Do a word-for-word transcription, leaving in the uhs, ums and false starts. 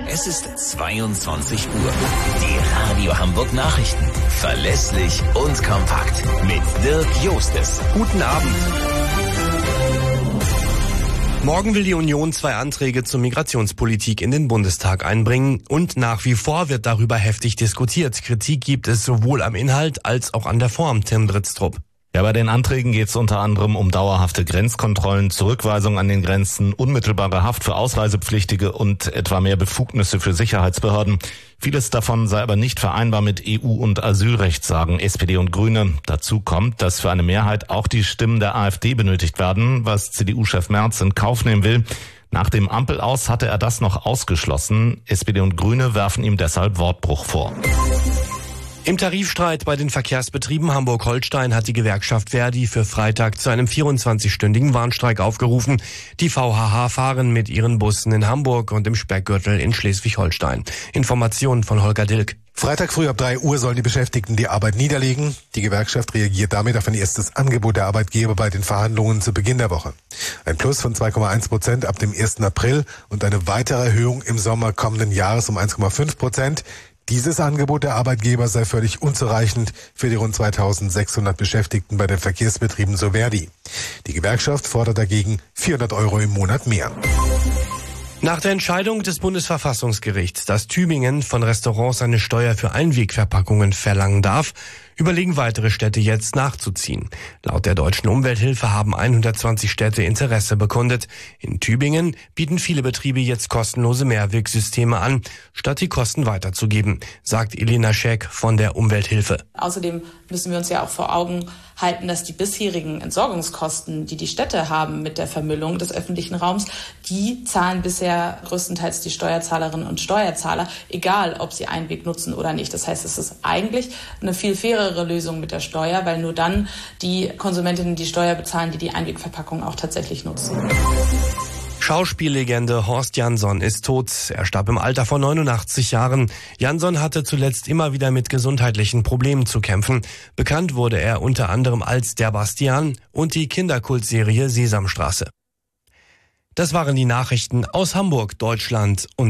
Es ist zweiundzwanzig Uhr. Die Radio Hamburg Nachrichten. Verlässlich und kompakt. Mit Dirk Jostes. Guten Abend. Morgen will die Union zwei Anträge zur Migrationspolitik in den Bundestag einbringen und nach wie vor wird darüber heftig diskutiert. Kritik gibt es sowohl am Inhalt als auch an der Form, Tim Britztrup. Ja, bei den Anträgen geht es unter anderem um dauerhafte Grenzkontrollen, Zurückweisung an den Grenzen, unmittelbare Haft für Ausreisepflichtige und etwa mehr Befugnisse für Sicherheitsbehörden. Vieles davon sei aber nicht vereinbar mit E U- und Asylrecht, sagen S P D und Grüne. Dazu kommt, dass für eine Mehrheit auch die Stimmen der AfD benötigt werden, was C D U-Chef Merz in Kauf nehmen will. Nach dem Ampelaus hatte er das noch ausgeschlossen. S P D und Grüne werfen ihm deshalb Wortbruch vor. Im Tarifstreit bei den Verkehrsbetrieben Hamburg-Holstein hat die Gewerkschaft Verdi für Freitag zu einem vierundzwanzigstündigen Warnstreik aufgerufen. Die V H H fahren mit ihren Bussen in Hamburg und im Speckgürtel in Schleswig-Holstein. Informationen von Holger Dilk. Freitag früh ab drei Uhr sollen die Beschäftigten die Arbeit niederlegen. Die Gewerkschaft reagiert damit auf ein erstes Angebot der Arbeitgeber bei den Verhandlungen zu Beginn der Woche. Ein Plus von zwei Komma eins Prozent ab dem ersten April und eine weitere Erhöhung im Sommer kommenden Jahres um eins Komma fünf Prozent. Dieses Angebot der Arbeitgeber sei völlig unzureichend für die rund zweitausendsechshundert Beschäftigten bei den Verkehrsbetrieben, so Verdi. Die Gewerkschaft fordert dagegen vierhundert Euro im Monat mehr. Nach der Entscheidung des Bundesverfassungsgerichts, dass Tübingen von Restaurants eine Steuer für Einwegverpackungen verlangen darf, überlegen weitere Städte jetzt nachzuziehen. Laut der Deutschen Umwelthilfe haben hundertzwanzig Städte Interesse bekundet. In Tübingen bieten viele Betriebe jetzt kostenlose Mehrwegsysteme an, statt die Kosten weiterzugeben, sagt Elena Scheck von der Umwelthilfe. Außerdem müssen wir uns ja auch vor Augen halten, dass die bisherigen Entsorgungskosten, die die Städte haben mit der Vermüllung des öffentlichen Raums, die zahlen bisher größtenteils die Steuerzahlerinnen und Steuerzahler, egal ob sie Einweg nutzen oder nicht. Das heißt, es ist eigentlich eine viel fairere Lösung mit der Steuer, weil nur dann die Konsumentinnen die Steuer bezahlen, die die Einwegverpackung auch tatsächlich nutzen. Schauspiellegende Horst Jansson ist tot. Er starb im Alter von neunundachtzig Jahren. Jansson hatte zuletzt immer wieder mit gesundheitlichen Problemen zu kämpfen. Bekannt wurde er unter anderem als der Bastian und die Kinderkultserie Sesamstraße. Das waren die Nachrichten aus Hamburg, Deutschland und